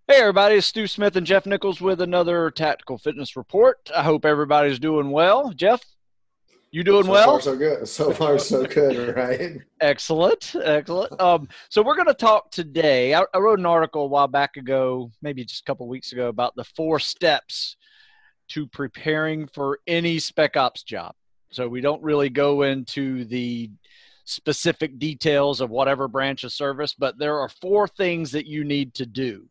Hey, everybody, it's Stu Smith and Jeff Nichols with another Tactical Fitness Report. I hope everybody's doing well. Jeff, you doing So far, well? so good. So far, so good, right? Excellent, excellent. So we're going to talk today. I wrote an article a while back ago, maybe just a couple of weeks ago, about the 4 steps to preparing for any spec ops job. So we don't really go into the specific details of whatever branch of service, but there are 4 things that you need to do.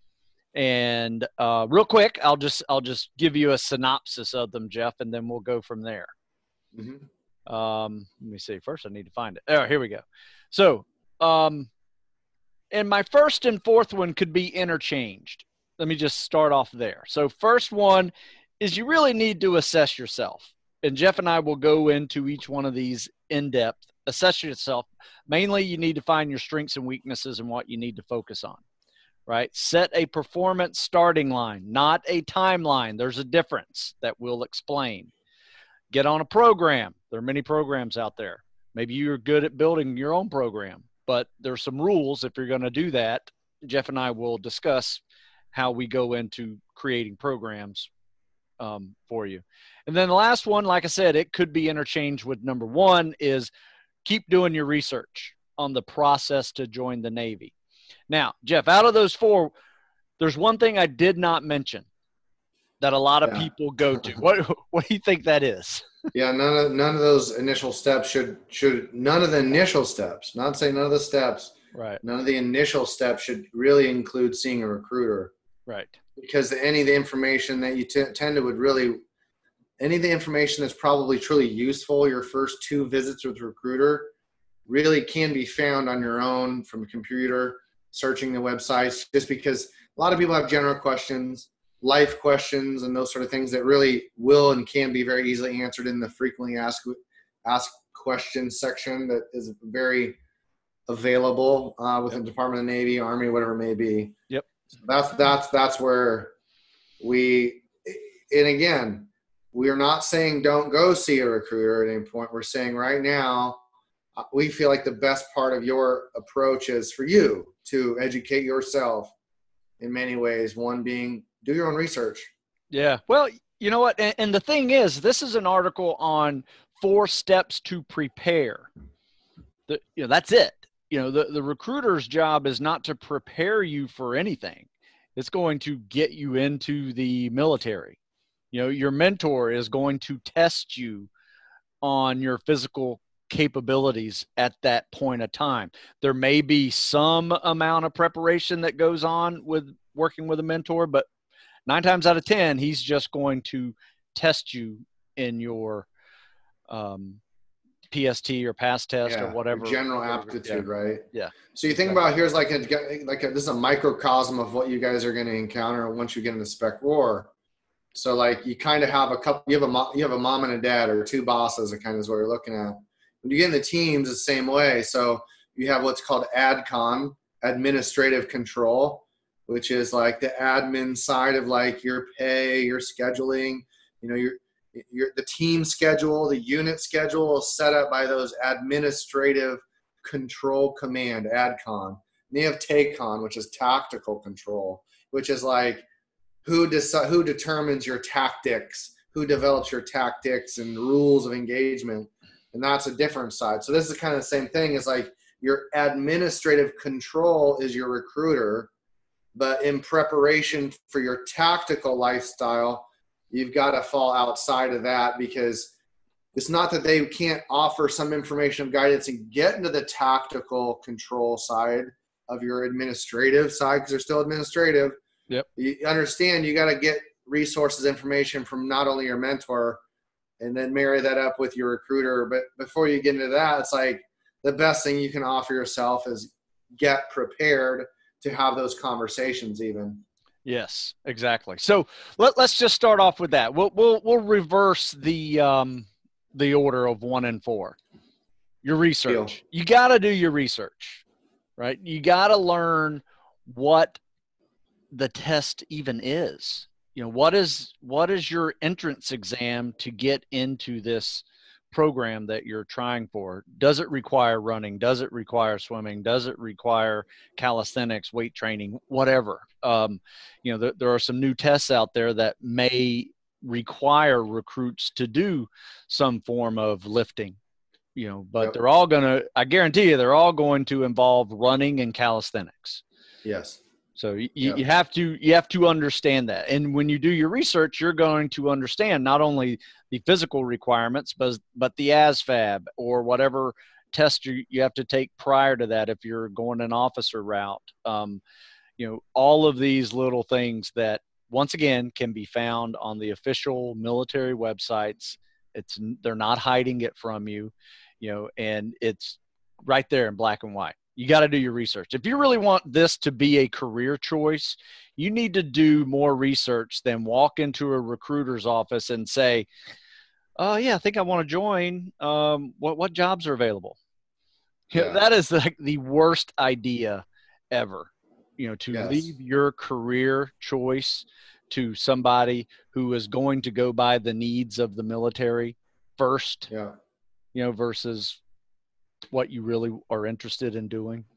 And real quick, I'll just give you a synopsis of them, Jeff, and then we'll go from there. Hmm. Let me see. First, I need to find it. Oh, here we go. So, and my first and fourth one could be interchanged. Let me just start off there. So, first one is you really need to assess yourself. And Jeff and I will go into each one of these in depth. Assess yourself. Mainly, you need to find your strengths and weaknesses and what you need to focus on, right? Set a performance starting line, not a timeline. There's a difference that we'll explain. Get on a program. There are many programs out there. Maybe you're good at building your own program, but there's some rules if you're going to do that. Jeff and I will discuss how we go into creating programs for you. And then the last one, like I said, it could be interchanged with number one is keep doing your research on the process to join the Navy. Now, Jeff, out of those 4, there's one thing I did not mention that a lot of Yeah. people go to. What do you think that is? Yeah, none of those initial steps should none of the initial steps, not saying none of the steps, Right. none of the initial steps should really include seeing a recruiter Right. because any of the information that you tend to would really any of the information that's probably truly useful your first 2 visits with a recruiter really can be found on your own from a computer, searching the websites, just because a lot of people have general questions, life questions, and those sort of things that really will and can be very easily answered in the frequently asked questions section that is very available within the Department of the Navy, Army, whatever it may be. Yep. So that's where we, and again, we are not saying don't go see a recruiter at any point. We're saying right now, we feel like the best part of your approach is for you to educate yourself in many ways. One being do your own research. Yeah. Well, you know what? And the thing is, this is an article on 4 steps to prepare. That's it. The recruiter's job is not to prepare you for anything. It's going to get you into the military. Your mentor is going to test you on your physical capabilities at that point of time. There may be some amount of preparation that goes on with working with a mentor, but 9 times out of 10, he's just going to test you in your PST or pass test or Yeah, your whatever. general Yeah. aptitude, right? Yeah. So you think Exactly. about here's this is a microcosm of what you guys are going to encounter once you get into spec war. So like you kind of have a couple, you have a mom and a dad or 2 bosses. It kind of is what you're looking at. When you get in the teams, the same way. So you have what's called ADCON, administrative control, which is like the admin side of like your pay, your scheduling, the team schedule, the unit schedule is set up by those administrative control command, ADCON. And you have TACON, which is tactical control, which is like who determines your tactics, who develops your tactics and rules of engagement. And that's a different side. So this is kind of the same thing as like your administrative control is your recruiter, but in preparation for your tactical lifestyle, you've got to fall outside of that because it's not that they can't offer some information of guidance and get into the tactical control side of your administrative side because they're still administrative. Yep. You understand you got to get resources, information from not only your mentor and then marry that up with your recruiter. But before you get into that, it's like the best thing you can offer yourself is get prepared to have those conversations even. Yes, exactly. So let's just start off with that. We'll reverse the order of 1 and 4. Your Deal. research. You got to do your research, right? You got to learn what the test even is. What is your entrance exam to get into this program that you're trying for, does it require running? Does it require swimming? Does it require calisthenics, weight training, whatever? There are some new tests out there that may require recruits to do some form of lifting, but they're all I guarantee you, they're all going to involve running and calisthenics. Yes. So you have to understand that. And when you do your research, you're going to understand not only the physical requirements, but the ASVAB or whatever test you have to take prior to that if you're going an officer route. All of these little things that, once again, can be found on the official military websites. They're not hiding it from you, and it's right there in black and white. You got to do your research. If you really want this to be a career choice, you need to do more research than walk into a recruiter's office and say, "Oh yeah, I think I want to join. What jobs are available?" Yeah. That is like the worst idea ever. Leave your career choice to somebody who is going to go by the needs of the military first. Versus what you really are interested in doing.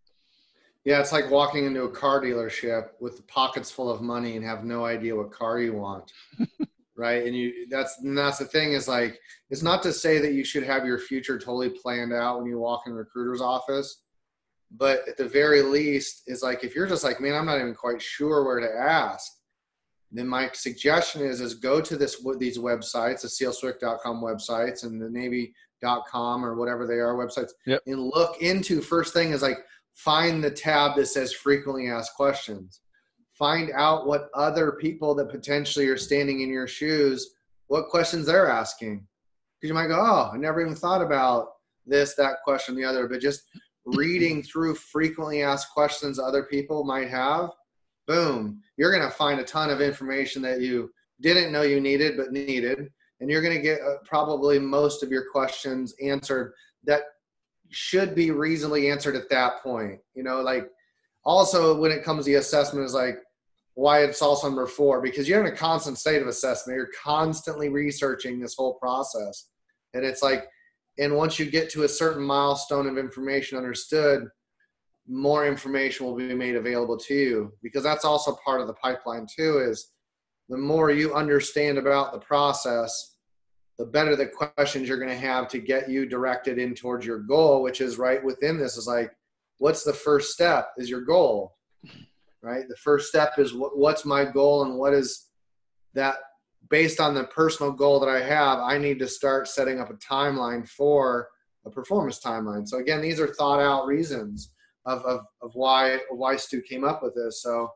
Yeah, it's like walking into a car dealership with pockets full of money and have no idea what car you want. Right? And that's the thing, is like, it's not to say that you should have your future totally planned out when you walk in a recruiter's office, but at the very least is like, if you're just like, man, I'm not even quite sure where to ask, then my suggestion is go to these websites, the sealswick.com websites and the Navy.com or whatever they are websites, and look into, first thing is like, find the tab that says frequently asked questions. Find out what other people that potentially are standing in your shoes, what questions they're asking. Because you might go, oh, I never even thought about this, that question, the other. But just reading through frequently asked questions other people might have, boom, you're going to find a ton of information that you didn't know you needed but needed. And you're going to get probably most of your questions answered that should be reasonably answered at that point. Like, also when it comes to the assessment is like why it's also number 4, because you're in a constant state of assessment. You're constantly researching this whole process. And it's like, and once you get to a certain milestone of information understood, more information will be made available to you, because that's also part of the pipeline too, is the more you understand about the process, the better the questions you're going to have to get you directed in towards your goal, which is right within this is like, what's the first step is your goal, right? The first step is what's my goal, and what is that based on the personal goal that I have, I need to start setting up a timeline for a performance timeline. So again, these are thought out reasons of why Stu came up with this. So,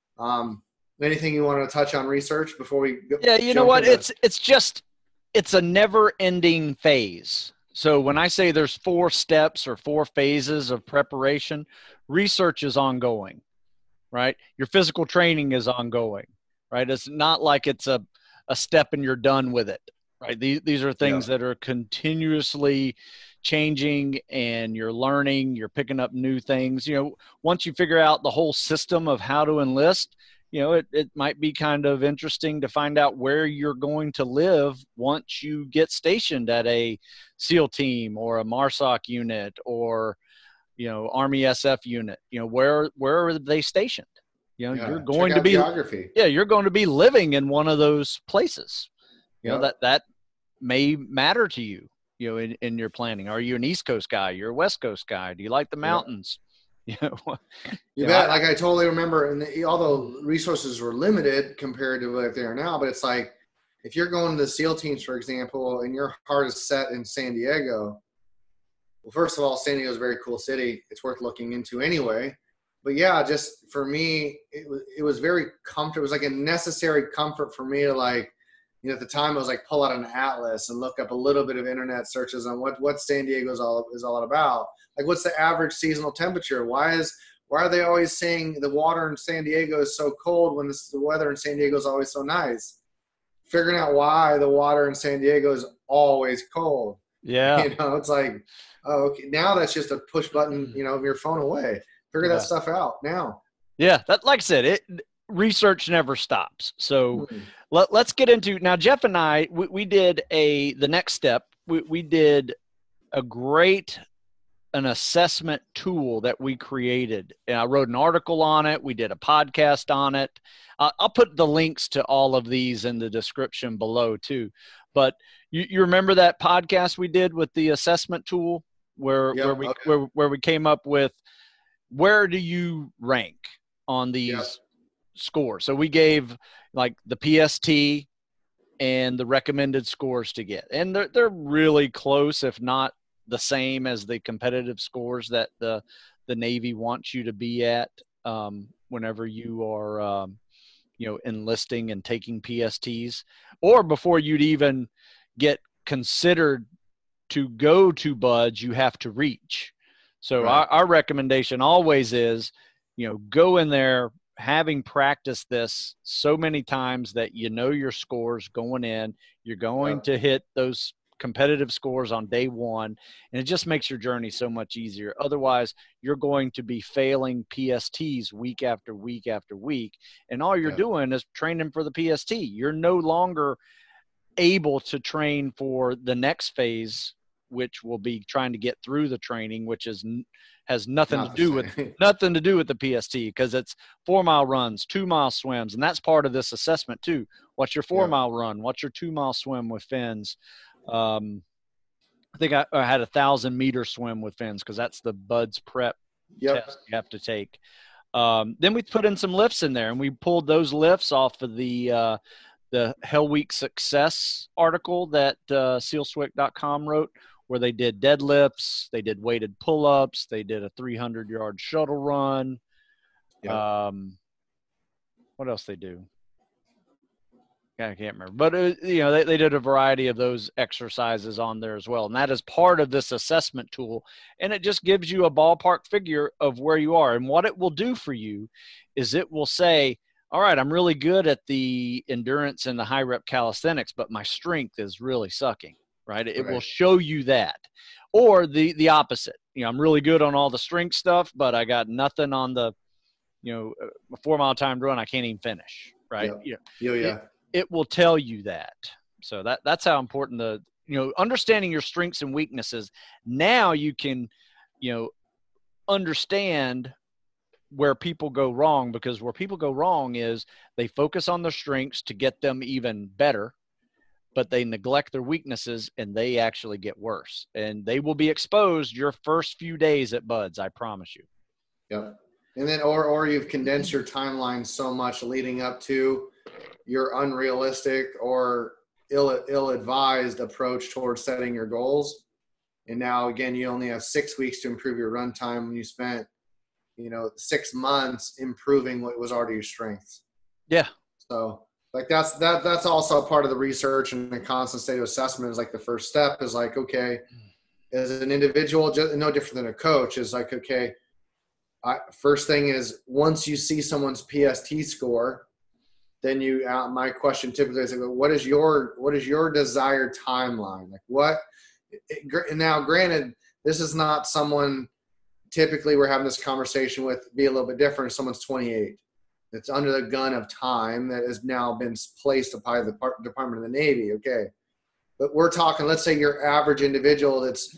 anything you want to touch on research before we go? Yeah, you know what? It's a never-ending phase. So when I say there's 4 steps or 4 phases of preparation, research is ongoing, right? Your physical training is ongoing, right? It's not like it's a step and you're done with it, right? These are things that are continuously changing, and you're learning, you're picking up new things. Once you figure out the whole system of how to enlist, it might be kind of interesting to find out where you're going to live once you get stationed at a SEAL team or a MARSOC unit or, Army SF unit. Where are they stationed? You're going to be geography. Yeah, you're going to be living in one of those places. That may matter to you, in your planning. Are you an East Coast guy? You're a West Coast guy? Do you like the mountains? You bet. Like I totally remember, and although resources were limited compared to what they are now, but it's like, if you're going to the SEAL teams, for example, and your heart is set in San Diego, well, first of all, San Diego is a very cool city. It's worth looking into anyway. But yeah, just for me, it was very comfortable. It was like a necessary comfort for me to like, at the time I was like, pull out an atlas and look up a little bit of internet searches on what San Diego is all about. Like, what's the average seasonal temperature? Why are they always saying the water in San Diego is so cold when the weather in San Diego is always so nice? Figuring out why the water in San Diego is always cold. Yeah. It's like, oh, okay, now that's just a push button, your phone away. Figure that stuff out now. Yeah. That, like I said, research never stops. So let's get into, now Jeff and I, we did the next step we did an assessment tool that we created. And I wrote an article on it. We did a podcast on it. I'll put the links to all of these in the description below too. But you remember that podcast we did with the assessment tool where we came up with where do you rank on these scores? So we gave like the PST and the recommended scores to get, and they're really close, if not the same as the competitive scores that the Navy wants you to be at whenever you are enlisting and taking PSTs, or before you'd even get considered to go to BUD/S, you have to reach. So our recommendation always is, go in there having practiced this so many times that your scores going in. You're going to hit those competitive scores on day one, and it just makes your journey so much easier. Otherwise, you're going to be failing PSTs week after week after week, and all you're doing is training for the PST. You're no longer able to train for the next phase, which will be trying to get through the training, which has nothing to do with the PST, because it's 4-mile runs, 2-mile swims, and that's part of this assessment too. What's your 4-mile run? What's your 2-mile swim with fins? I think I had a 1,000-meter swim with fins, because that's the BUD/S prep test you have to take. Then we put in some lifts in there, and we pulled those lifts off of the Hell Week Success article that SEALSWIC.com wrote, where they did deadlifts, they did weighted pull-ups, they did a 300-yard shuttle run. What else they do? I can't remember. But, they did a variety of those exercises on there as well. And that is part of this assessment tool. And it just gives you a ballpark figure of where you are. And what it will do for you is it will say, all right, I'm really good at the endurance and the high rep calisthenics, but my strength is really sucking, right? It will show you that. Or the opposite. I'm really good on all the strength stuff, but I got nothing on the, a 4-mile timed run. I can't even finish, right? It will tell you that. So that's how important understanding your strengths and weaknesses. Now you can, understand where people go wrong, because where people go wrong is they focus on their strengths to get them even better, but they neglect their weaknesses and they actually get worse, and they will be exposed your first few days at BUD/S. I promise you. Yep. And then, or you've condensed your timeline so much leading up to your unrealistic or ill-advised approach towards setting your goals. And now, again, you only have 6 weeks to improve your run time when you spent, 6 months improving what was already your strengths. Yeah. So like that's also a part of the research, and the constant state of assessment is like the first step is like, okay, as an individual, just no different than a coach, is like, okay, first thing is once you see someone's PST score, then my question typically is, what is your desired timeline? Like now granted, this is not someone typically we're having this conversation with, be a little bit different. If someone's 28, that's under the gun of time, that has now been placed by the Department of the Navy. Okay. But we're talking, let's say your average individual that's,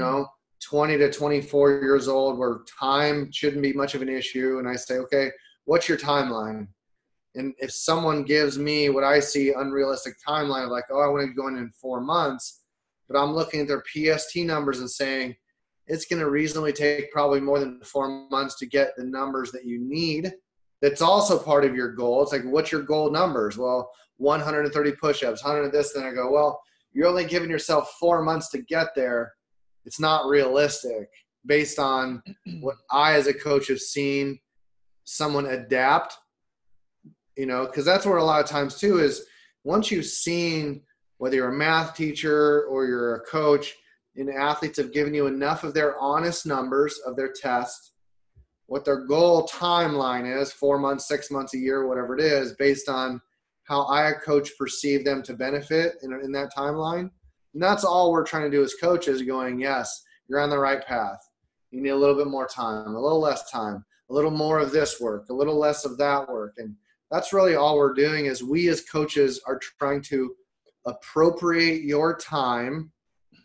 20 to 24 years old, where time shouldn't be much of an issue. And I say, okay, what's your timeline? And if someone gives me what I see unrealistic timeline of like, oh, I want to go in 4 months, but I'm looking at their PST numbers and saying it's going to reasonably take probably more than 4 months to get the numbers that you need. That's also part of your goal. It's like, what's your goal numbers? Well, 130 push-ups, 100 of this. Then I go, well, you're only giving yourself 4 months to get there. It's not realistic based on what I, as a coach, have seen someone adapt, because that's where a lot of times too is once you've seen, whether you're a math teacher or you're a coach, and athletes have given you enough of their honest numbers of their test, what their goal timeline is, 4 months, 6 months, a year, whatever it is, based on how I, a coach, perceive them to benefit in that timeline. And that's all we're trying to do as coaches, going, yes, you're on the right path. You need a little bit more time, a little less time, a little more of this work, a little less of that work. And that's really all we're doing, is we as coaches are trying to appropriate your time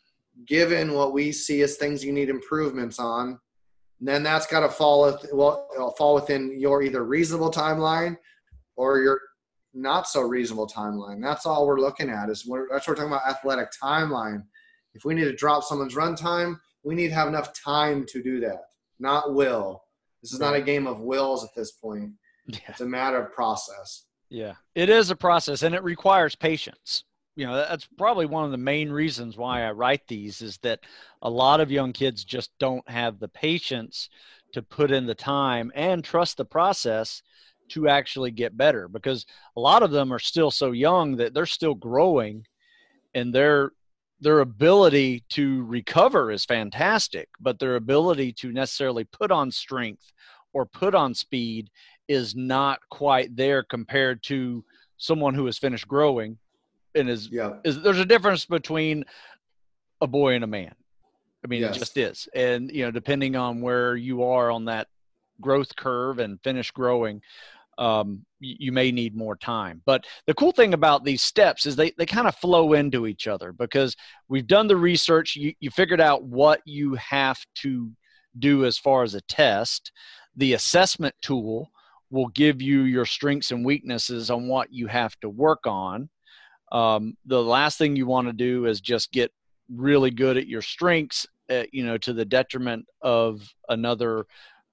given what we see as things you need improvements on, then that's got to fall within your either reasonable timeline or your not so reasonable timeline. That's all we're looking at that's what we're talking about, athletic timeline. If we need to drop someone's run time, we need to have enough time to do that, not will. This is not a game of wills at this point. Yeah. It's a matter of process. Yeah, it is a process, and it requires patience. That's probably one of the main reasons why I write these, is that a lot of young kids just don't have the patience to put in the time and trust the process to actually get better, because a lot of them are still so young that they're still growing, and their ability to recover is fantastic, but their ability to necessarily put on strength or put on speed is not quite there compared to someone who has finished growing. And there's a difference between a boy and a man. I mean, It just is. And, depending on where you are on that growth curve and finish growing, you may need more time. But the cool thing about these steps is they kind of flow into each other, because we've done the research. You figured out what you have to do as far as a test. The assessment tool will give you your strengths and weaknesses on what you have to work on. The last thing you want to do is just get really good at your strengths, to the detriment of another,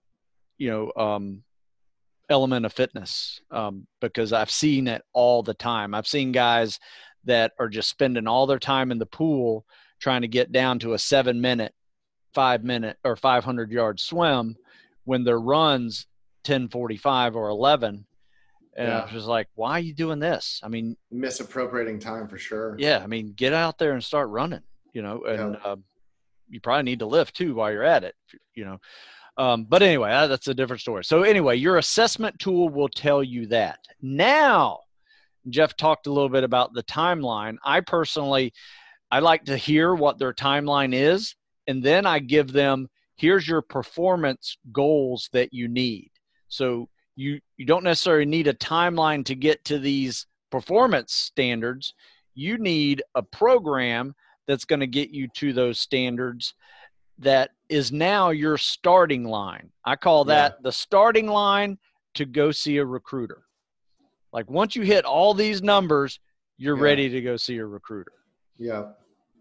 element of fitness. Because I've seen it all the time. I've seen guys that are just spending all their time in the pool trying to get down to a 7-minute, 5-minute, or 500-yard swim when their run's 10:45 or 11. And I was just like, why are you doing this? I mean, misappropriating time for sure. Yeah. I mean, get out there and start running, and you probably need to lift too while you're at it, But anyway, that's a different story. So anyway, your assessment tool will tell you that. Now, Jeff talked a little bit about the timeline. I like to hear what their timeline is, and then I give them, here's your performance goals that you need. So you don't necessarily need a timeline to get to these performance standards. You need a program that's going to get you to those standards that is now your starting line. I call that the starting line to go see a recruiter. Like, once you hit all these numbers, you're ready to go see a recruiter. Yeah.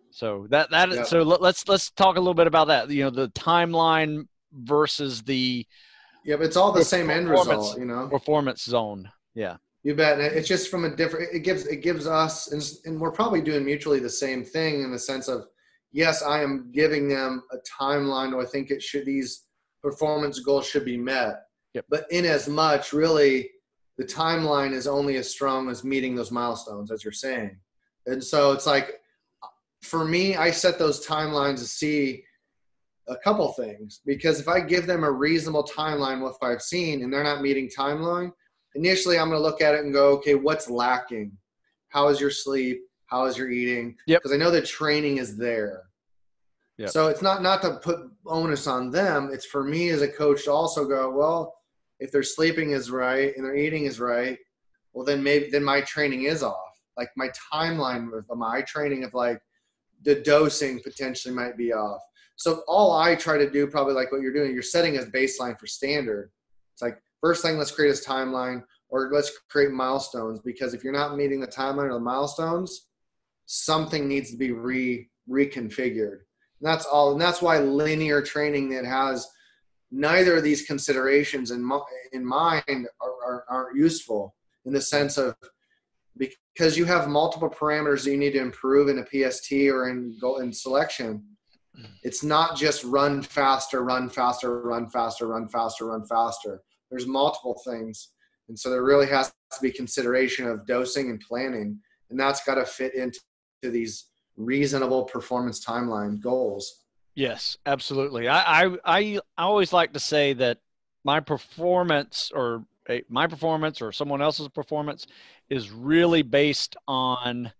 So so let's talk a little bit about that. The timeline versus the it's all the same end result, performance zone. Yeah. You bet. And it's just from a different, it gives us, and we're probably doing mutually the same thing in the sense of, yes, I am giving them a timeline, or I think these performance goals should be met. Yep. But in as much, really, the timeline is only as strong as meeting those milestones, as you're saying. And so it's like, for me, I set those timelines to see a couple things, because if I give them a reasonable timeline with what I've seen and they're not meeting timeline, initially I'm going to look at it and go, okay, what's lacking? How is your sleep? How is your eating? Because I know the training is there. Yep. So it's not to put onus on them. It's for me as a coach to also go, well, if their sleeping is right and their eating is right, well, then my training is off. Like, my timeline of my training of, like, the dosing potentially might be off. So all I try to do, probably like what you're doing, you're setting a baseline for standard. It's like, first thing, let's create a timeline, or let's create milestones, because if you're not meeting the timeline or the milestones, something needs to be reconfigured. And that's all. And that's why linear training that has neither of these considerations in mind aren't useful, in the sense of, because you have multiple parameters that you need to improve in a PST or in selection. It's not just run faster, run faster, run faster, run faster, run faster. There's multiple things. And so there really has to be consideration of dosing and planning. And that's got to fit into these reasonable performance timeline goals. Yes, absolutely. I always like to say that my performance or someone else's performance is really based on,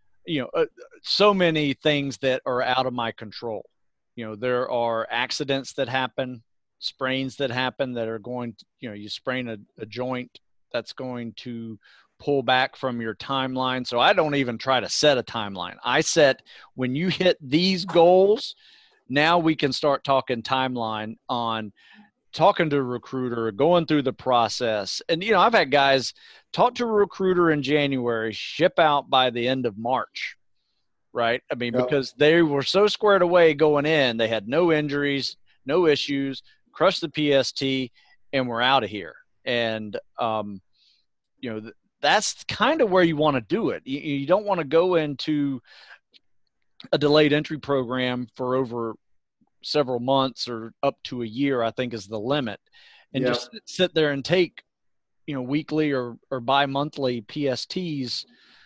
so many things that are out of my control. There are accidents that happen, sprains that happen that are going to, you sprain a joint, that's going to pull back from your timeline. So I don't even try to set a timeline. I set when you hit these goals, now we can start talking timeline on talking to a recruiter, going through the process. And, you know, I've had guys talk to a recruiter in January, ship out by the end of March, right? I mean, because they were so squared away going in, they had no injuries, no issues, crushed the PST, and we're out of here. And, you know, that's kind of where you want to do it. You don't want to go into a delayed entry program for over several months or up to a year, I think is the limit, and just sit there and take, you know, weekly or bi-monthly PSTs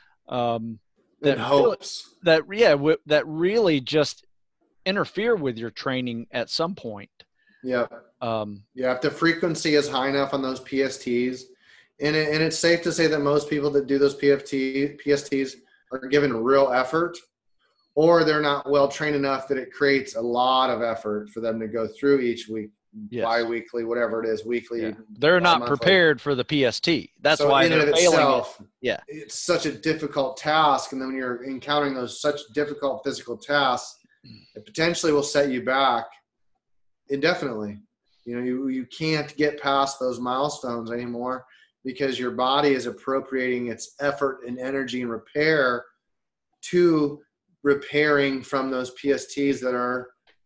that really just interfere with your training at some point. Yeah. If the frequency is high enough on those PSTs, and it's safe to say that most people that do those PSTs are given real effort, or they're not well trained enough that it creates a lot of effort for them to go through each week, bi-weekly, whatever it is, weekly. Yeah. They're not prepared for the PST. That's so why in and they're of failing itself, it's such a difficult task. And then when you're encountering those such difficult physical tasks, it potentially will set you back indefinitely. You know, you can't get past those milestones anymore because your body is appropriating its effort and energy and repair to repairing from those PSTs that are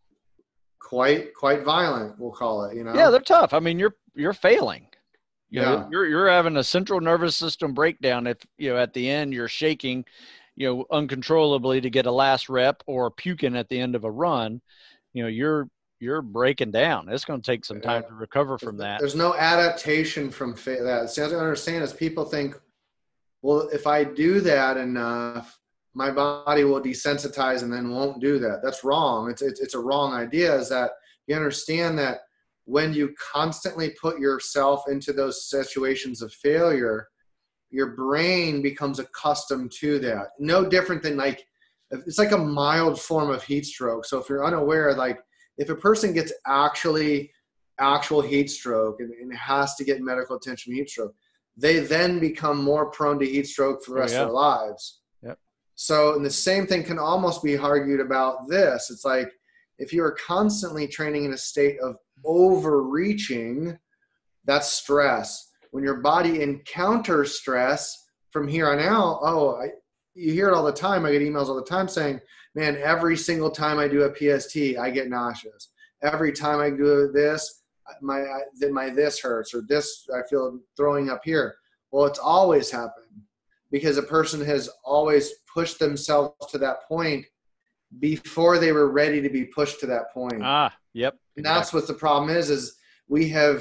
quite violent, we'll call it, you know? Yeah, they're tough. I mean, you're failing. You know, you're having a central nervous system breakdown if, you know, at the end you're shaking, you know, uncontrollably to get a last rep or puking at the end of a run. You know, you're breaking down. It's going to take some time to recover from that. There's no adaptation from that. See, what I understand is people think, well, if I do that enough, my body will desensitize and then won't do that. That's wrong. It's a wrong idea. Is that you understand that when you constantly put yourself into those situations of failure, your brain becomes accustomed to that. No different than it's like a mild form of heat stroke. So if you're unaware, like if a person gets actual heat stroke and has to get medical attention for heat stroke, they then become more prone to heat stroke for the rest of their lives. So, and the same thing can almost be argued about this. It's like if you are constantly training in a state of overreaching, that's stress. When your body encounters stress from here on out, you hear it all the time. I get emails all the time saying, man, every single time I do a PST, I get nauseous. Every time I do this, my this hurts, or this, I feel throwing up here. Well, it's always happened because a person has always pushed themselves to that point before they were ready to be pushed to that point. Yep. And that's what the problem is the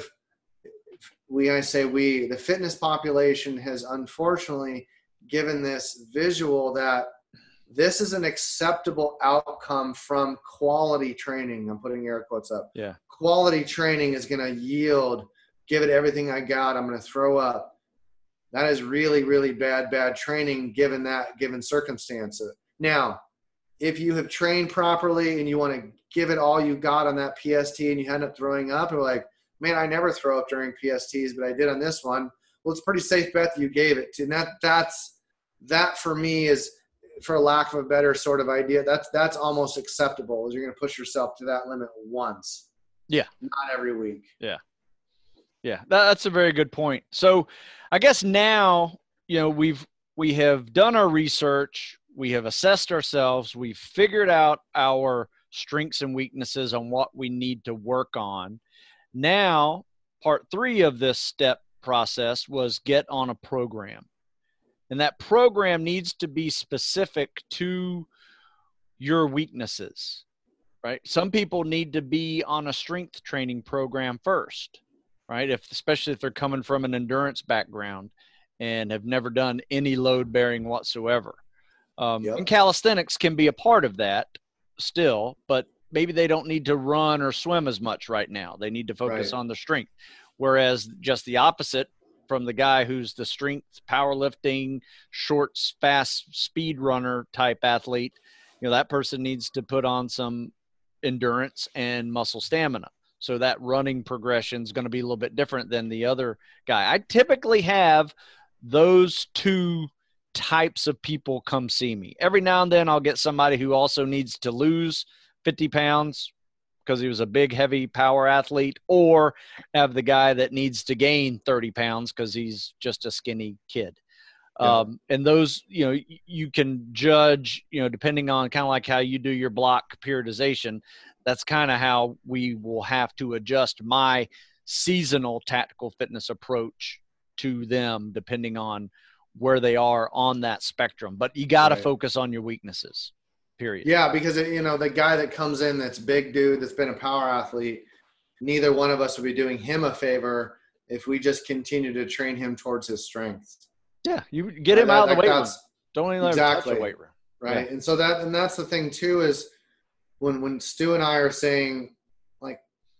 fitness population has unfortunately given this visual that this is an acceptable outcome from quality training. I'm putting air quotes up. Yeah. Quality training is going to yield, give it everything I got. I'm going to throw up. That is really, really bad training given circumstances. Now, if you have trained properly and you want to give it all you got on that PST and you end up throwing up, and like, man, I never throw up during PSTs, but I did on this one. Well, it's a pretty safe bet that you gave it to. And that for me is, for lack of a better sort of idea, that's almost acceptable, is you're going to push yourself to that limit once. Yeah. Not every week. Yeah. Yeah. That's a very good point. So I guess now, you know, we have done our research. We have assessed ourselves. We've figured out our strengths and weaknesses on what we need to work on. Now, part 3 of this step process was get on a program. And that program needs to be specific to your weaknesses, right? Some people need to be on a strength training program first, right? Especially if they're coming from an endurance background and have never done any load bearing whatsoever. And calisthenics can be a part of that still, but maybe they don't need to run or swim as much right now. They need to focus on the strength. Whereas just the opposite from the guy who's the strength, powerlifting, short, fast speed runner type athlete, you know, that person needs to put on some endurance and muscle stamina. So that running progression is going to be a little bit different than the other guy. I typically have those two types of people come see me. Every now and then I'll get somebody who also needs to lose 50 pounds because he was a big, heavy power athlete, or have the guy that needs to gain 30 pounds because he's just a skinny kid. And those, you can judge, depending on kind of like how you do your block periodization. That's kind of how we will have to adjust my seasonal tactical fitness approach to them, depending on where they are on that spectrum. But you got to focus on your weaknesses, period. Yeah, because, the guy that comes in that's big dude that's been a power athlete, neither one of us would be doing him a favor if we just continue to train him towards his strengths. Yeah, you get him out of the weight room. Don't even let him touch the weight room. Right. Yeah. And so that's the thing too, is when Stu and I are saying, like,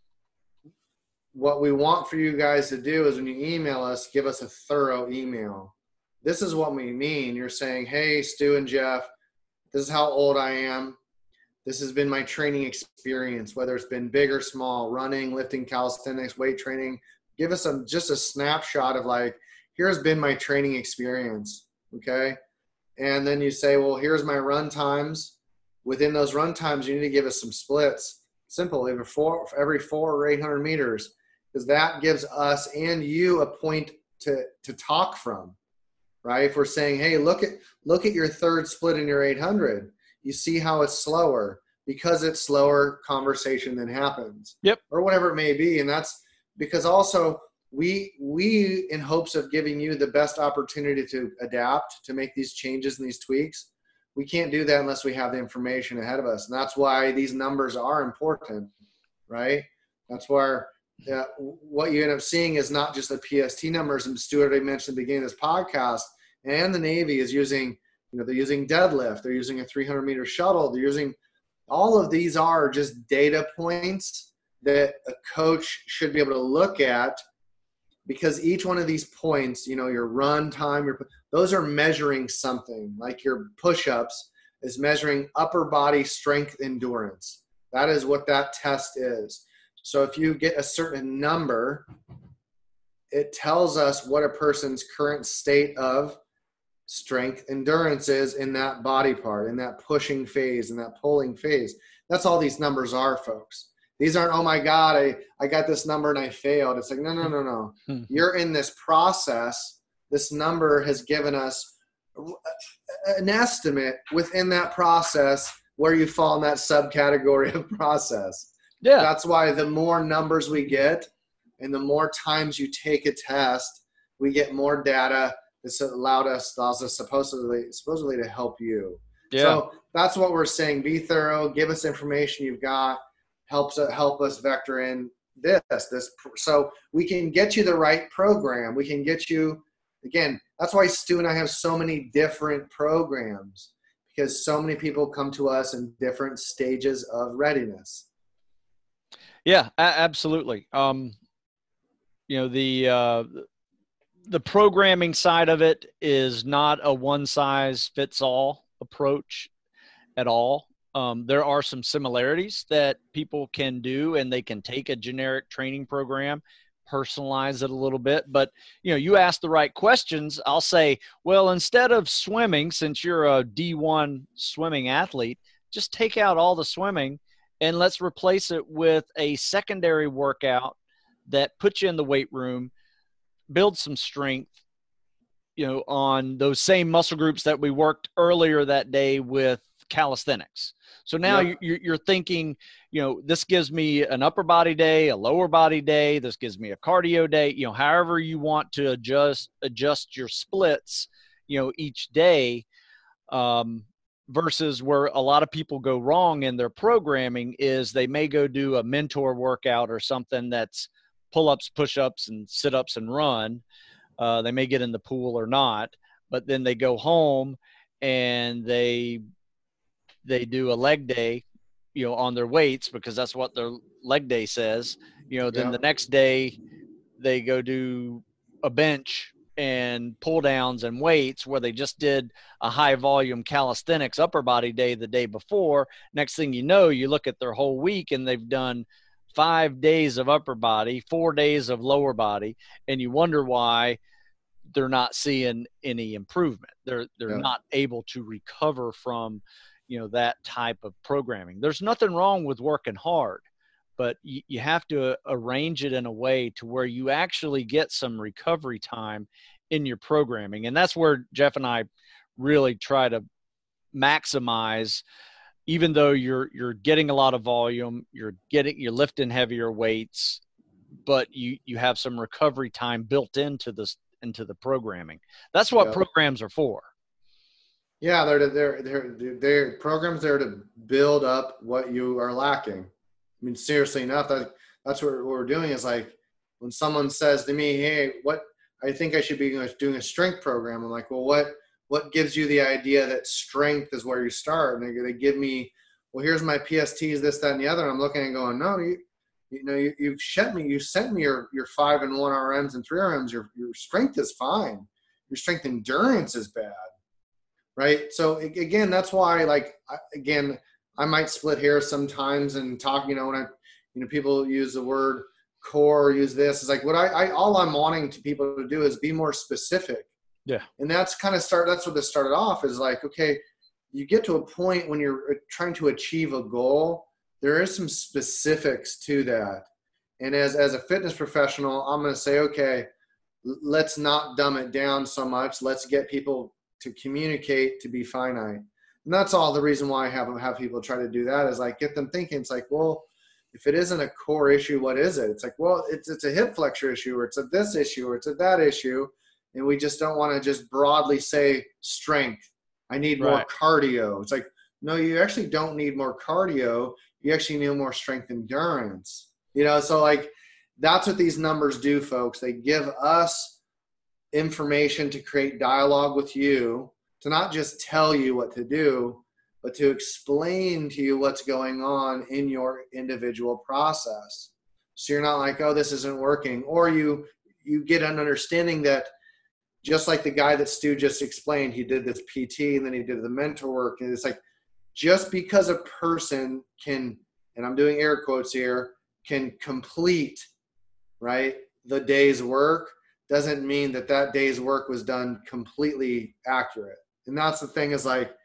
what we want for you guys to do is when you email us, give us a thorough email. This is what we mean. You're saying, hey, Stu and Jeff, this is how old I am. This has been my training experience, whether it's been big or small, running, lifting, calisthenics, weight training. Give us just a snapshot of, like, here's been my training experience, okay? And then you say, well, here's my run times. Within those run times, you need to give us some splits. Simple, every 400 or 800 meters, because that gives us and you a point to talk from, right? If we're saying, hey, look at your third split in your 800. You see how it's slower. Because it's slower, conversation then happens. Yep. Or whatever it may be. And that's because also – we in hopes of giving you the best opportunity to adapt, to make these changes and these tweaks, we can't do that unless we have the information ahead of us. And that's why these numbers are important, right? That's where what you end up seeing is not just the PST numbers. And Stuart already mentioned at the beginning of this podcast, and the Navy is using, they're using deadlift, they're using a 300-meter shuttle, they're using – all of these are just data points that a coach should be able to look at. Because each one of these points, your run time, those are measuring something. Like your push-ups is measuring upper body strength endurance. That is what that test is. So if you get a certain number, it tells us what a person's current state of strength endurance is in that body part, in that pushing phase, in that pulling phase. That's all these numbers are, folks. These aren't, oh my God, I got this number and I failed. It's like, no. You're in this process. This number has given us an estimate within that process where you fall in that subcategory of process. Yeah. That's why the more numbers we get and the more times you take a test, we get more data that's allows us supposedly to help you. Yeah. So that's what we're saying. Be thorough. Give us information you've got. Help us vector in this, so we can get you the right program. We can get you, again, that's why Stu and I have so many different programs, because so many people come to us in different stages of readiness. Yeah, absolutely. The programming side of it is not a one size fits all approach at all. There are some similarities that people can do, and they can take a generic training program, personalize it a little bit. But, you ask the right questions. I'll say, well, instead of swimming, since you're a D1 swimming athlete, just take out all the swimming and let's replace it with a secondary workout that puts you in the weight room, build some strength, on those same muscle groups that we worked earlier that day with calisthenics. So now you're thinking, this gives me an upper body day, a lower body day. This gives me a cardio day, however you want to adjust your splits, each day, versus where a lot of people go wrong in their programming is they may go do a mentor workout or something that's pull-ups, push-ups, and sit-ups and run. They may get in the pool or not, but then they go home and they do a leg day, on their weights because that's what their leg day says. Then the next day they go do a bench and pull downs and weights where they just did a high volume calisthenics upper body day the day before. Next thing you know, you look at their whole week and they've done 5 days of upper body, 4 days of lower body, and you wonder why they're not seeing any improvement. They're Yeah. not able to recover from, that type of programming. There's nothing wrong with working hard, but you have to arrange it in a way to where you actually get some recovery time in your programming. And that's where Jeff and I really try to maximize. Even though you're getting a lot of volume, you're lifting heavier weights, but you have some recovery time built into the programming. That's what programs are for. Yeah, they're programs there to build up what you are lacking. I mean, seriously enough, that's what we're doing is like when someone says to me, hey, what I think I should be doing a strength program. I'm like, well, what gives you the idea that strength is where you start? And they give me, well, here's my PSTs, this, that, and the other. And I'm looking and going, no, you sent me your 5 and 1 RMs and 3 RMs. Your strength is fine. Your strength endurance is bad. Right. So again, that's why, I might split hairs sometimes and talk, when people use the word core, use this, it's like what all I'm wanting to people to do is be more specific. Yeah. And that's what this started off is like, okay, you get to a point when you're trying to achieve a goal, there is some specifics to that. And as a fitness professional, I'm going to say, okay, let's not dumb it down so much. Let's get people to communicate, to be finite. And that's all the reason why I have people try to do that is like get them thinking. It's like, well, if it isn't a core issue, what is it? It's like, well, it's a hip flexor issue, or it's a this issue, or it's a that issue. And we just don't want to just broadly say strength. I need more cardio. It's like, no, you actually don't need more cardio. You actually need more strength endurance. So like that's what these numbers do, folks. They give us information to create dialogue with you, to not just tell you what to do, but to explain to you what's going on in your individual process. So you're not like, oh, this isn't working. Or you get an understanding that just like the guy that Stu just explained, he did this PT and then he did the mentor work. And it's like, just because a person can, and I'm doing air quotes here, can complete, right, the day's work, doesn't mean that day's work was done completely accurate. And that's the thing is like,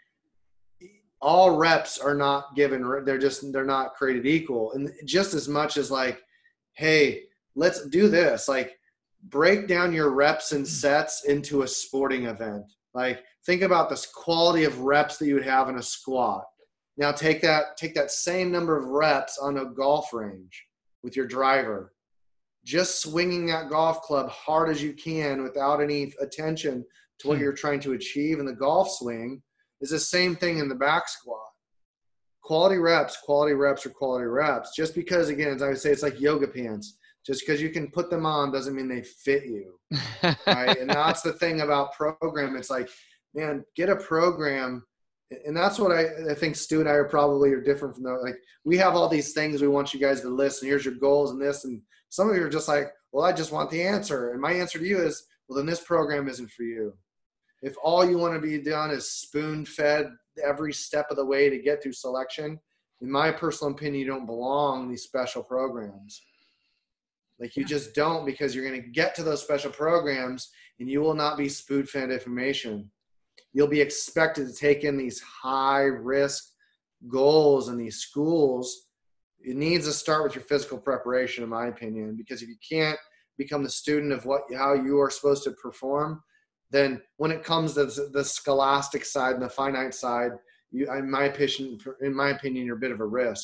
all reps are not given, they're not created equal. And just as much as like, hey, let's do this, like break down your reps and sets into a sporting event. Like think about this quality of reps that you would have in a squat. Now take that same number of reps on a golf range with your driver. Just swinging that golf club hard as you can without any attention to what you're trying to achieve in the golf swing is the same thing in the back squat. Quality reps are quality reps. Just because, again, as I would say, it's like yoga pants. Just because you can put them on doesn't mean they fit you. Right? And that's the thing about program. It's like, man, get a program. And that's what I think Stu and I are different from like, we have all these things we want you guys to listen. Here's your goals and this. And some of you are just like, well, I just want the answer. And my answer to you is, well, then this program isn't for you. If all you want to be done is spoon-fed every step of the way to get through selection, in my personal opinion, you don't belong in these special programs. Like you just don't, because you're going to get to those special programs and you will not be spoon-fed information. You'll be expected to take in these high-risk goals in these schools. It needs to start with your physical preparation, in my opinion, because if you can't become the student of how you are supposed to perform, then when it comes to the scholastic side and the finite side, in my opinion, you're a bit of a risk.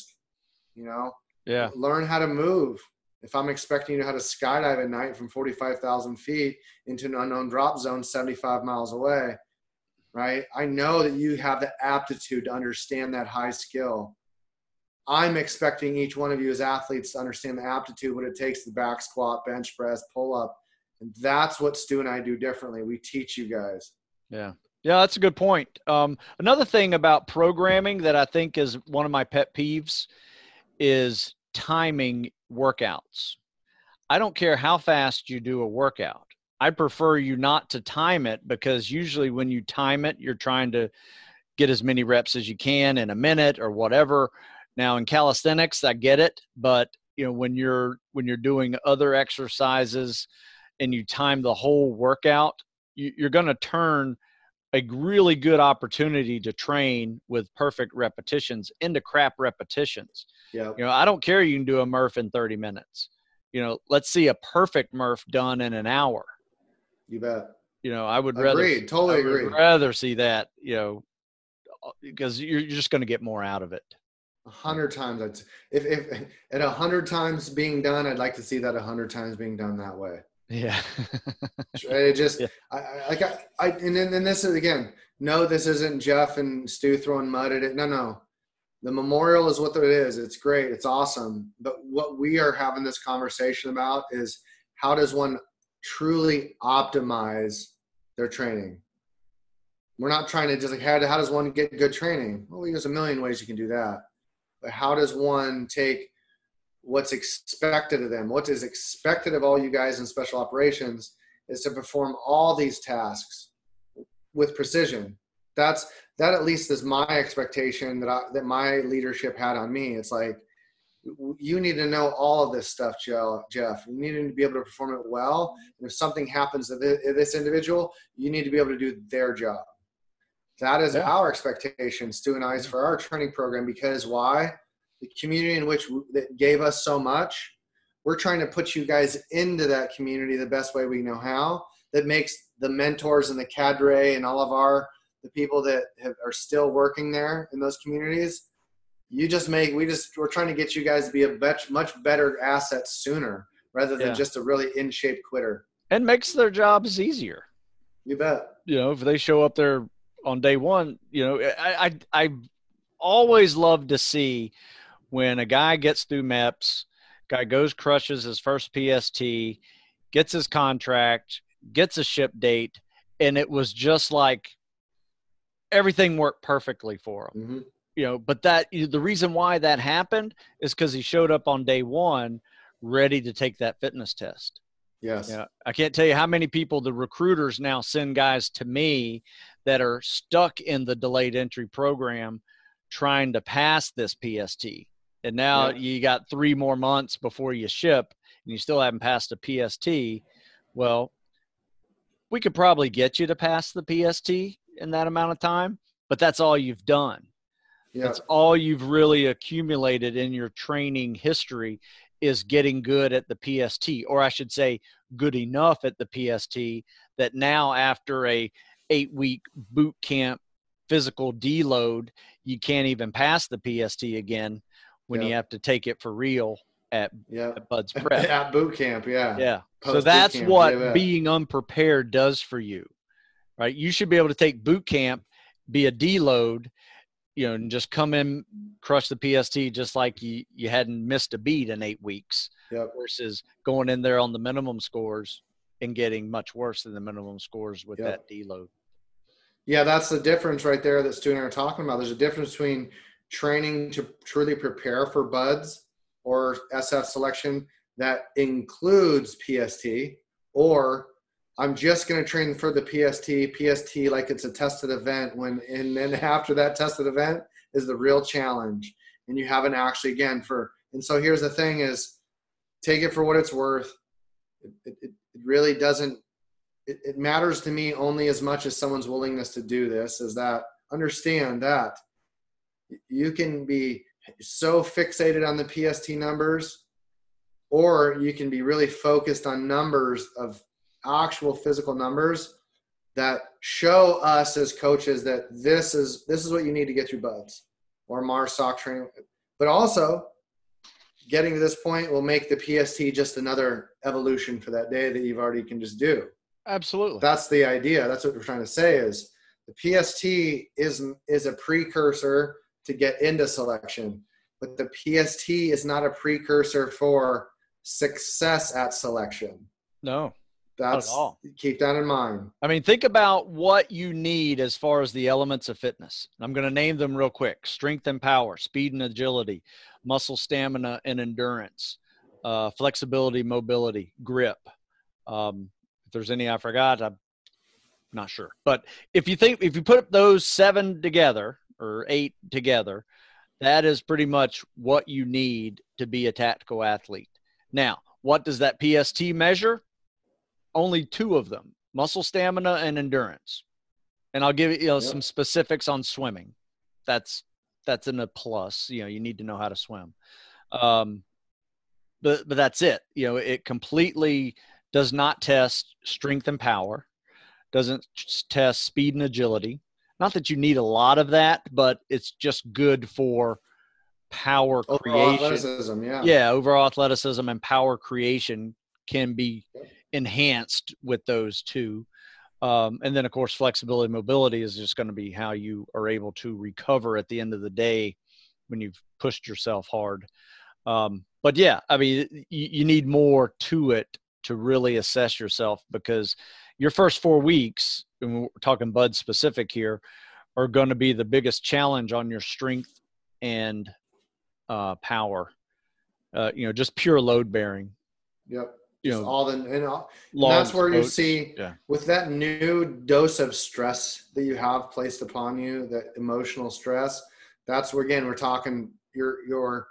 Yeah. Learn how to move. If I'm expecting you to know how to skydive at night from 45,000 feet into an unknown drop zone 75 miles away, right? I know that you have the aptitude to understand that high skill. I'm expecting each one of you as athletes to understand the aptitude, what it takes to back squat, bench press, pull up. And that's what Stu and I do differently. We teach you guys. Yeah. Yeah, that's a good point. Another thing about programming that I think is one of my pet peeves is timing workouts. I don't care how fast you do a workout. I prefer you not to time it, because usually when you time it, you're trying to get as many reps as you can in a minute or whatever. Now in calisthenics, I get it, but when you're doing other exercises and you time the whole workout, you're going to turn a really good opportunity to train with perfect repetitions into crap repetitions. Yeah. I don't care. You can do a Murph in 30 minutes. Let's see a perfect Murph done in an hour. You bet. I would Agreed. Totally rather see that, because you're just going to get more out of it. 100 times. If at 100 times being done, I'd like to see that 100 times being done that way. Yeah. It just, yeah. and then this is, again, no, this isn't Jeff and Stu throwing mud at it. No. The memorial is what it is. It's great. It's awesome. But what we are having this conversation about is, how does one truly optimize their training? We're not trying to just like, how does one get good training? Well, there's a million ways you can do that. But how does one take what's expected of them? What is expected of all you guys in special operations is to perform all these tasks with precision. That at least is my expectation that my leadership had on me. It's like, you need to know all of this stuff, Jeff. You need to be able to perform it well. And if something happens to this individual, you need to be able to do their job. That is our expectation, Stu and I's, for our training program. Because why? The community in which that gave us so much, we're trying to put you guys into that community the best way we know how. That makes the mentors and the cadre and all of the people that are still working there in those communities. We're trying to get you guys to be a much better asset sooner, rather than just a really in shape quitter. And makes their jobs easier. You bet. If they show up there on day one, I always love to see when a guy gets through MEPS, guy goes, crushes his first PST, gets his contract, gets a ship date, and it was just like everything worked perfectly for him. Mm-hmm. But the reason why that happened is because he showed up on day one ready to take that fitness test. Yes. I can't tell you how many people the recruiters now send guys to me that are stuck in the delayed entry program trying to pass this PST. And now you got 3 more months before you ship and you still haven't passed a PST. Well, we could probably get you to pass the PST in that amount of time, but that's all you've done. That's all you've really accumulated in your training history, is getting good at the PST, or I should say good enough at the PST that now after a 8-week boot camp physical deload, you can't even pass the PST again when you have to take it for real at Bud's Prep. At boot camp, Yeah. So that's what being unprepared does for you, right? You should be able to take boot camp, be a deload, and just come in, crush the PST just like you hadn't missed a beat in 8 weeks, versus going in there on the minimum scores and getting much worse than the minimum scores with that deload. Yeah, that's the difference right there that Stu and I are talking about. There's a difference between training to truly prepare for BUDS or SF selection that includes PST, or I'm just going to train for the PST like it's a tested event, and then after that tested event is the real challenge. And you haven't actually, and so here's the thing is, take it for what it's worth. It really doesn't, it matters to me only as much as someone's willingness to do this, is that understand that you can be so fixated on the PST numbers, or you can be really focused on numbers of actual physical numbers that show us as coaches that this is what you need to get through BUDS or Mars SOC training. But also, getting to this point will make the PST just another evolution for that day that you've already can just do. Absolutely. That's the idea. That's what we're trying to say, is the PST is a precursor to get into selection, but the PST is not a precursor for success at selection. No. That's, keep that in mind. I mean, think about what you need as far as the elements of fitness. I'm going to name them real quick: strength and power, speed and agility, muscle stamina and endurance, flexibility, mobility, grip. If there's any I forgot, I'm not sure. But if you put those 7 together or 8 together, that is pretty much what you need to be a tactical athlete. Now, what does that PST measure? Only 2 of them, muscle stamina and endurance. And I'll give you, Yep. some specifics on swimming. That's in a plus. You need to know how to swim. But that's it. It completely does not test strength and power, doesn't test speed and agility. Not that you need a lot of that, but it's just good for power Overall creation. athleticism, yeah. Yeah, overall athleticism and power creation can be enhanced with those two. And then, of course, flexibility and mobility is just going to be how you are able to recover at the end of the day when you've pushed yourself hard. But yeah, I mean, you need more to it to really assess yourself, because your first 4 weeks, and we're talking Bud specific here, are going to be the biggest challenge on your strength and power. Just pure load bearing. Yep. And logs, that's where you boats, see with that new dose of stress that you have placed upon you, that emotional stress, that's where, again, we're talking your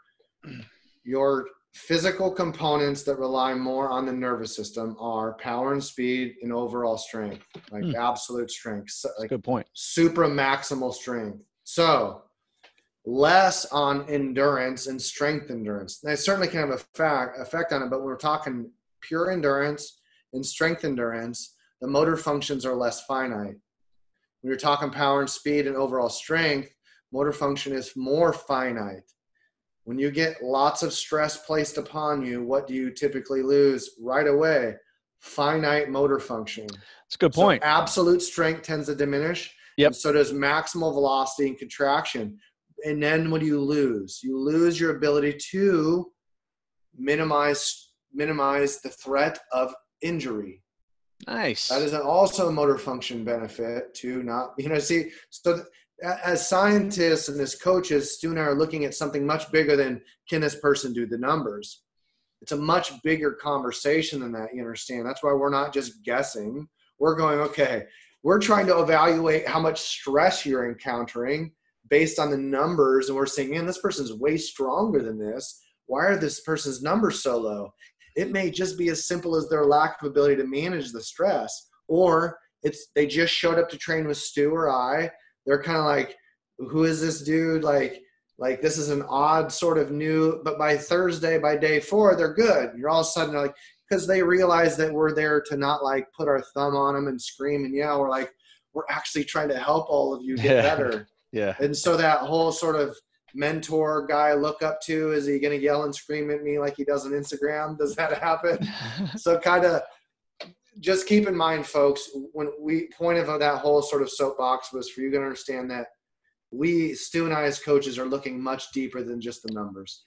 physical components that rely more on the nervous system are power and speed and overall strength, like absolute strength, like good point. Supra maximal strength. So less on endurance and strength endurance. They certainly can have effect on it, but when we're talking pure endurance and strength endurance, the motor functions are less finite. When you're talking power and speed and overall strength, motor function is more finite. When you get lots of stress placed upon you, what do you typically lose right away? Finite motor function. That's a good point. So absolute strength tends to diminish. Yep. And so does maximal velocity and contraction. And then what do you lose? You lose your ability to minimize the threat of injury. Nice. That is also a motor function benefit to not, so as scientists and as coaches, Stu and I are looking at something much bigger than, can this person do the numbers? It's a much bigger conversation than that, you understand? That's why we're not just guessing. We're going, okay, we're trying to evaluate how much stress you're encountering based on the numbers, and we're saying, man, this person's way stronger than this. Why are this person's numbers so low? It may just be as simple as their lack of ability to manage the stress, or they just showed up to train with Stu or I. They're kind of like, who is this dude? Like this is an odd sort of new, but by Thursday, by day 4, they're good. You're all of a sudden like, because they realize that we're there to not like put our thumb on them and scream and yell. We're actually trying to help all of you get better. Yeah. And so that whole sort of mentor guy I look up to, is he going to yell and scream at me like he does on Instagram? Does that happen? So kind of just keep in mind, folks, when point of that whole sort of soapbox was for you to understand that Stu and I as coaches are looking much deeper than just the numbers.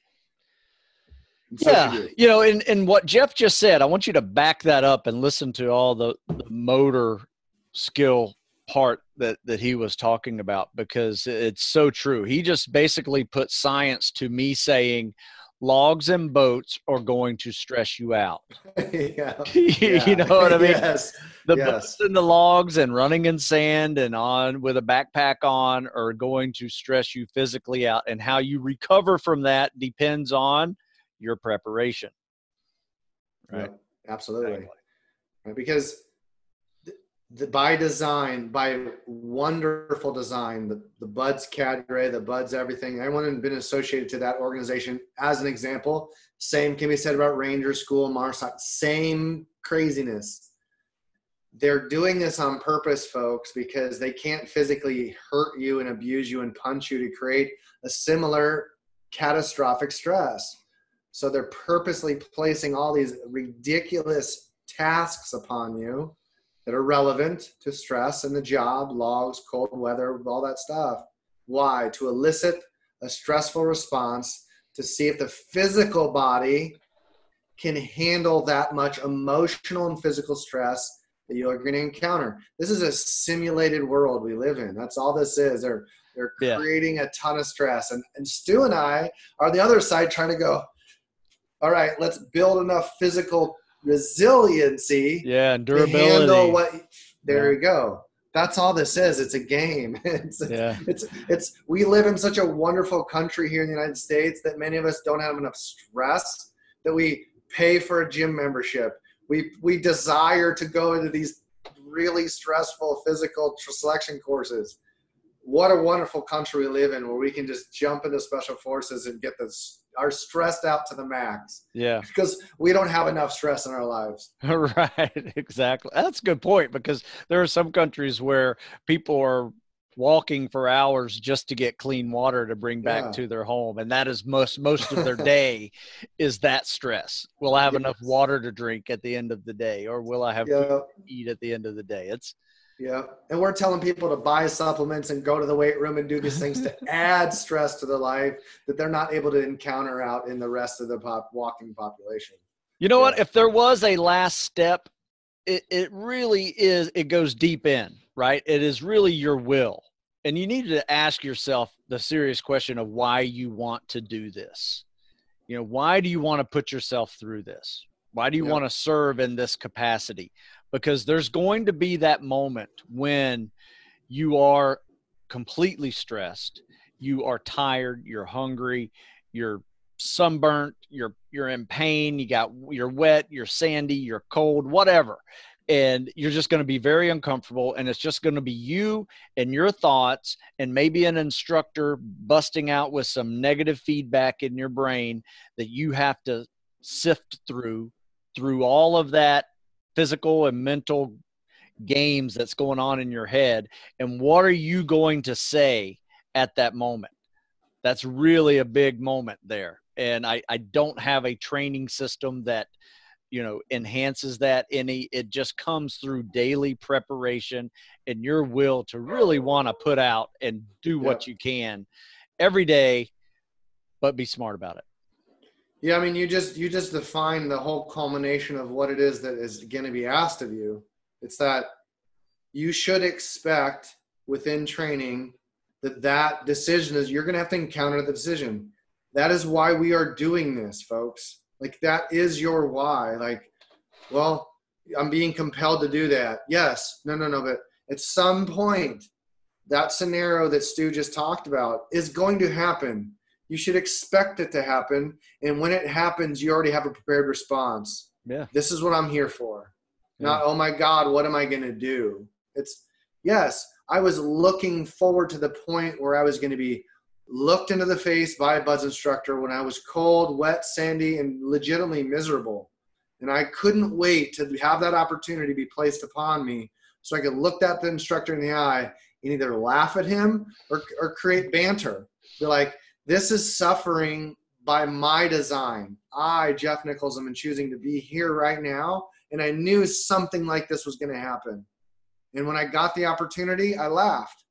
And what Jeff just said, I want you to back that up and listen to all the motor skill part that he was talking about, because it's so true. He just basically put science to me saying logs and boats are going to stress you out. You know what I mean? Yes. Boats and the logs and running in sand and on with a backpack on are going to stress you physically out, and how you recover from that depends on your preparation. Right. Yep, absolutely. Exactly. Right, because by design, by wonderful design, the Buds Cadre, the Buds everything, everyone has been associated to that organization as an example. Same can be said about Ranger School, Marsoc, same craziness. They're doing this on purpose, folks, because they can't physically hurt you and abuse you and punch you to create a similar catastrophic stress. So they're purposely placing all these ridiculous tasks upon you that are relevant to stress and the job, logs, cold weather, all that stuff. Why? To elicit a stressful response, to see if the physical body can handle that much emotional and physical stress that you're going to encounter. This is a simulated world we live in. That's all this is. They're creating a ton of stress. And Stu and I are the other side trying to go, all right, let's build enough physical resiliency and durability to handle you go. That's all this is. It's a game. It's we live in such a wonderful country here in the United States that many of us don't have enough stress that we pay for a gym membership. We desire to go into these really stressful physical selection courses. What a wonderful country we live in, where we can just jump into special forces and get our stressed out to the max. Yeah. Because we don't have enough stress in our lives. Right. Exactly. That's a good point, because there are some countries where people are walking for hours just to get clean water to bring back to their home. And that is most of their day is that stress. Will I have enough water to drink at the end of the day? Or will I have food to eat at the end of the day? And we're telling people to buy supplements and go to the weight room and do these things to add stress to their life that they're not able to encounter out in the rest of the walking population. You know what? If there was a last step, it really is, it goes deep in, right? It is really your will. And you need to ask yourself the serious question of why you want to do this. You know, why do you want to put yourself through this? Why do you want to serve in this capacity? Because there's going to be that moment when you are completely stressed, you are tired, you're hungry, you're sunburnt, you're in pain, you're wet, you're sandy, you're cold, whatever. And you're just going to be very uncomfortable, and it's just going to be you and your thoughts and maybe an instructor busting out with some negative feedback in your brain that you have to sift through all of that physical and mental games that's going on in your head. And what are you going to say at that moment? That's really a big moment there. And I don't have a training system that, you know, enhances that any. It just comes through daily preparation and your will to really want to put out and do what you can every day, but be smart about it. Yeah, I mean, you just define the whole culmination of what it is that is going to be asked of you. It's that you should expect within training that decision is, you're going to have to encounter the decision. That is why we are doing this, folks. Like, that is your why. Like, well, I'm being compelled to do that. Yes. No. But at some point, that scenario that Stu just talked about is going to happen. You should expect it to happen. And when it happens, you already have a prepared response. Yeah. This is what I'm here for. Not, oh my God, what am I going to do? It's, yes, I was looking forward to the point where I was going to be looked into the face by a BUD/S instructor when I was cold, wet, sandy, and legitimately miserable. And I couldn't wait to have that opportunity be placed upon me so I could look at the instructor in the eye and either laugh at him or create banter. Be like, this is suffering by my design. I, Jeff Nichols, am choosing to be here right now, and I knew something like this was going to happen. And when I got the opportunity, I laughed.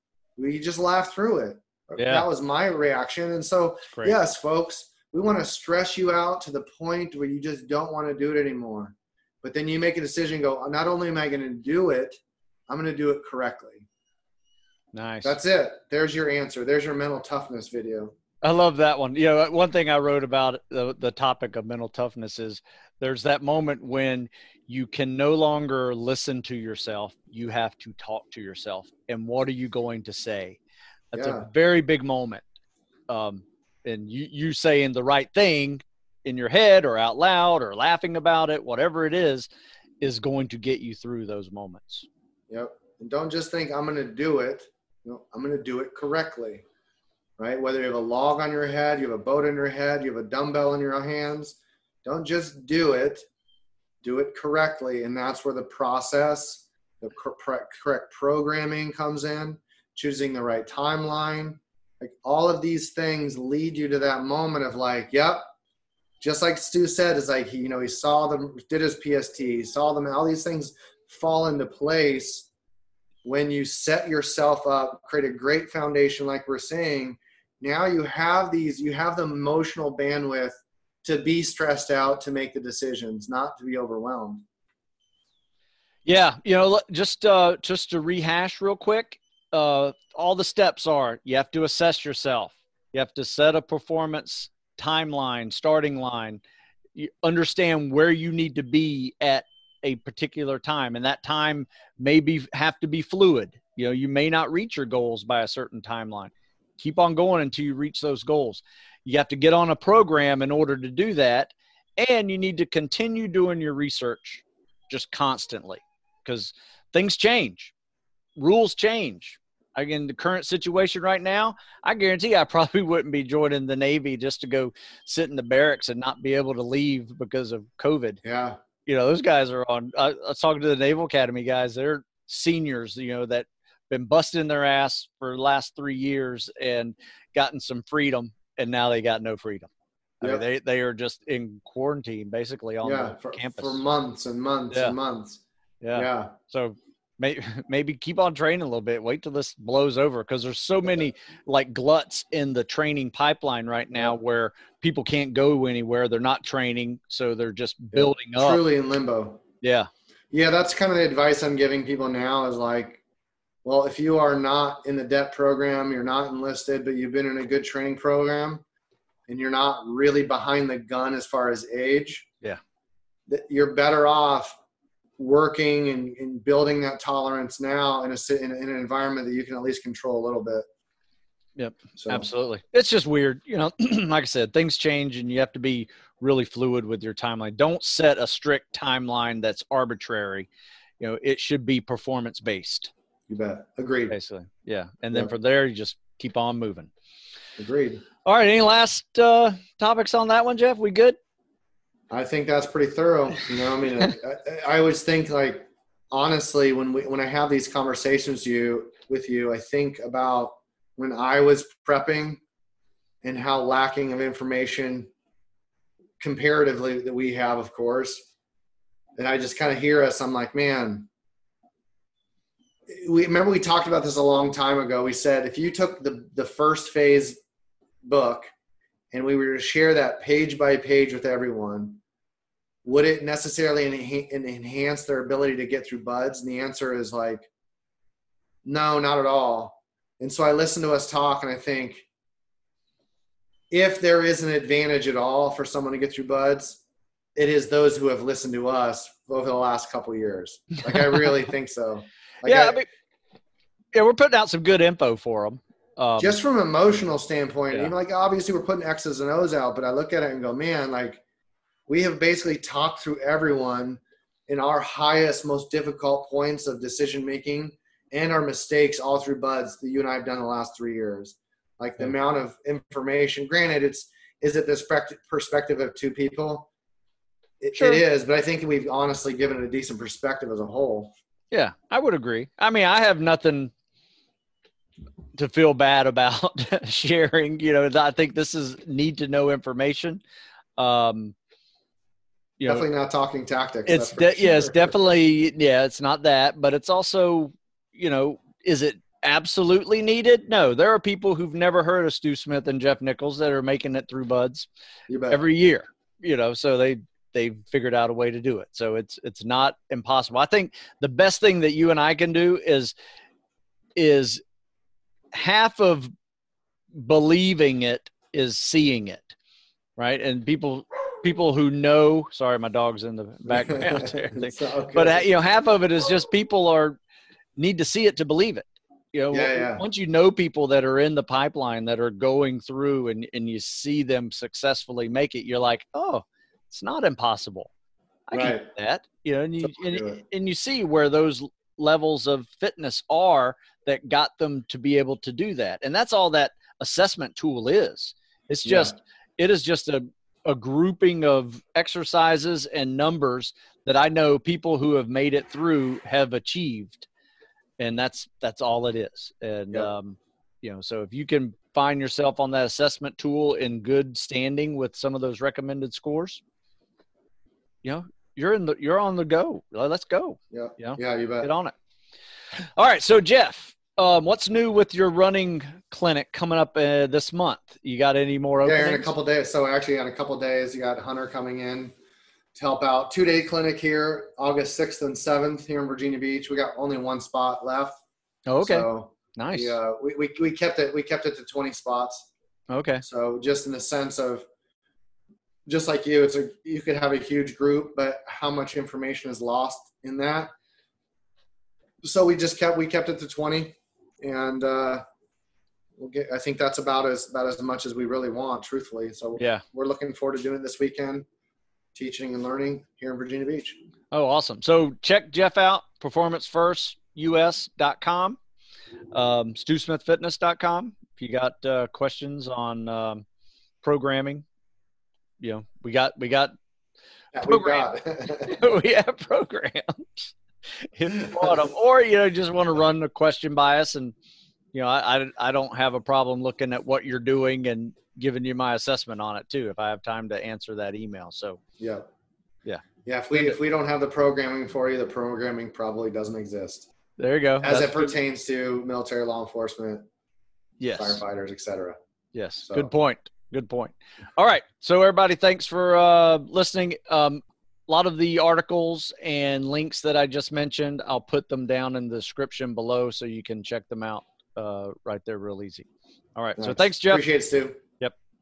We just laughed through it. Yeah. That was my reaction. And so, yes, folks, we want to stress you out to the point where you just don't want to do it anymore. But then you make a decision, go, not only am I going to do it, I'm going to do it correctly. Nice. That's it. There's your answer. There's your mental toughness video. I love that one. You know, one thing I wrote about the topic of mental toughness is there's that moment when you can no longer listen to yourself. You have to talk to yourself. And what are you going to say? That's a very big moment. And you saying the right thing in your head or out loud or laughing about it, whatever it is going to get you through those moments. Yep. And don't just think I'm going to do it. No, I'm going to do it correctly, right? Whether you have a log on your head, you have a boat in your head, you have a dumbbell in your hands, don't just do it correctly. And that's where the process, the correct programming comes in, choosing the right timeline. Like, all of these things lead you to that moment of like, yep. Just like Stu said, is like, he saw them, did his PST, he saw them, all these things fall into place when you set yourself up, create a great foundation, like we're saying. Now you have the emotional bandwidth to be stressed out, to make the decisions, not to be overwhelmed. Yeah. Just to rehash real quick, all the steps are, you have to assess yourself. You have to set a performance timeline, starting line. You understand where you need to be at a particular time, and that time have to be fluid. You may not reach your goals by a certain timeline. Keep on going until you reach those goals. You have to get on a program in order to do that, and you need to continue doing your research just constantly, because things change, rules change. Again, the current situation right now, I guarantee I probably wouldn't be joining the Navy just to go sit in the barracks and not be able to leave because of COVID. Yeah. Those guys are on. I was talking to the Naval Academy guys. They're seniors, that been busting their ass for the last 3 years and gotten some freedom, and now they got no freedom. Yep. I mean, they are just in quarantine basically on the campus for months and months and months. Yeah. So maybe keep on training a little bit. Wait till this blows over, because there's so many like gluts in the training pipeline right now where people can't go anywhere. They're not training, so they're just building up. Truly in limbo. Yeah. Yeah, that's kind of the advice I'm giving people now is like, well, if you are not in the DEP program, you're not enlisted, but you've been in a good training program and you're not really behind the gun as far as age, you're better off working and building that tolerance now in an environment that you can at least control a little bit. Yep. So. Absolutely. It's just weird. Like I said, things change and you have to be really fluid with your timeline. Don't set a strict timeline that's arbitrary. It should be performance based. You bet. Agreed. Basically. Yeah. And then from there, you just keep on moving. Agreed. All right. Any last topics on that one, Jeff? We good? I think that's pretty thorough. I always think, like, honestly, when I have these conversations with you, I think about when I was prepping and how lacking of information comparatively that we have, of course. And I just kind of hear us. I'm like, man, we talked about this a long time ago. We said, if you took the first phase book and we were to share that page by page with everyone, would it necessarily enhance their ability to get through BUD/S? And the answer is like, no, not at all. And so I listen to us talk and I think, if there is an advantage at all for someone to get through BUD/S, it is those who have listened to us over the last couple of years. Like, I really think so. Like we're putting out some good info for them. Just from an emotional standpoint, even like obviously we're putting X's and O's out, but I look at it and go, man, like we have basically talked through everyone in our highest, most difficult points of decision making and our mistakes all through BUD/S that you and I have done the last 3 years. Like the amount of information, granted, is it the perspective of two people? It is, but I think we've honestly given it a decent perspective as a whole. Yeah, I would agree. I mean, I have nothing to feel bad about sharing. I think this is need to know information. Definitely not talking tactics. It's it's definitely it's not that, but it's also is it absolutely needed? No, there are people who've never heard of Stu Smith and Jeff Nichols that are making it through BUD/S every year. So they figured out a way to do it. So it's not impossible. I think the best thing that you and I can do is half of believing it is seeing it, right? And people who know, sorry, my dog's in the background there. But half of it is just people need to see it to believe it. Once you know people that are in the pipeline that are going through and you see them successfully make it, you're like, oh, it's not impossible. I can do that. And you see where those levels of fitness are that got them to be able to do that. And that's all that assessment tool is. It's just, it is just a grouping of exercises and numbers that I know people who have made it through have achieved. And that's all it is. And, so if you can find yourself on that assessment tool in good standing with some of those recommended scores, you're on the go. Let's go. Yeah, you bet. Get on it. All right. So Jeff, what's new with your running clinic coming up this month? You got any more openings? Yeah, in a couple of days. So actually in a couple of days, you got Hunter coming in to help out. 2-day clinic here, August 6th and 7th here in Virginia Beach. We got only one spot left. Oh, okay. So nice. We kept it to 20 spots. Okay. So just in the sense of, just like you could have a huge group, but how much information is lost in that? So we kept it to 20, and I think that's about as much as we really want, truthfully. So we're looking forward to doing it this weekend. teaching and learning here in Virginia Beach. Oh, awesome. So check Jeff out, performancefirstus.com, StuSmithFitness.com. If you got questions on programming, we got Yeah, programs. We have programs if you want them, or just want to run a question by us, and I don't have a problem looking at what you're doing and giving you my assessment on it too, if I have time to answer that email. So yeah. If we don't have the programming for you, the programming probably doesn't exist. There you go. As it pertains to military, law enforcement, yes, firefighters, etc. Yes. So. Good point. All right. So everybody, thanks for listening. A lot of the articles and links that I just mentioned, I'll put them down in the description below so you can check them out right there real easy. All right. Nice. So thanks, Jeff. Appreciate it, Stu.